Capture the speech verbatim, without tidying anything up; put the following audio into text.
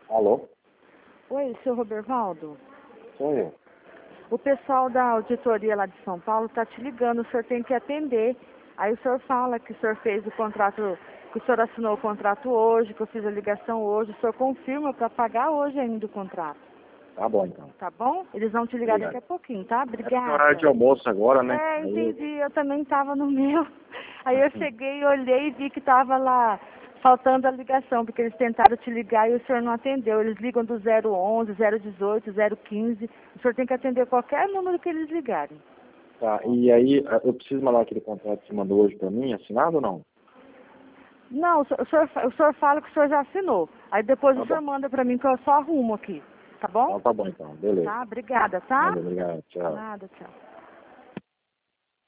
Alô? Oi, seu Robervaldo. Sou eu. O pessoal da auditoria lá de São Paulo está te ligando, o senhor tem que atender. Aí o senhor fala que o senhor fez o contrato, que o senhor assinou o contrato hoje, que eu fiz a ligação hoje. O senhor confirma para pagar hoje ainda o contrato. Tá bom, então. Tá bom? Eles vão te ligar Obrigado. daqui a pouquinho, tá? É porque é Obrigada. horário de almoço agora, né? É, Aí... entendi. Eu também estava no meu. Aí eu cheguei, olhei e vi que estava lá faltando a ligação, porque eles tentaram te ligar e o senhor não atendeu. Eles ligam do zero onze, zero dezoito, zero quinze. O senhor tem que atender qualquer número que eles ligarem. Tá, e aí eu preciso mandar aquele contrato que você mandou hoje pra mim, assinado ou não? Não, o senhor, o senhor, o senhor fala que o senhor já assinou. Aí depois Tá o bom. senhor manda pra mim que eu só arrumo aqui. Tá bom? Então tá bom, então. Beleza. Tá, obrigada, tá? Valeu, obrigado. Tchau. Nada, tchau.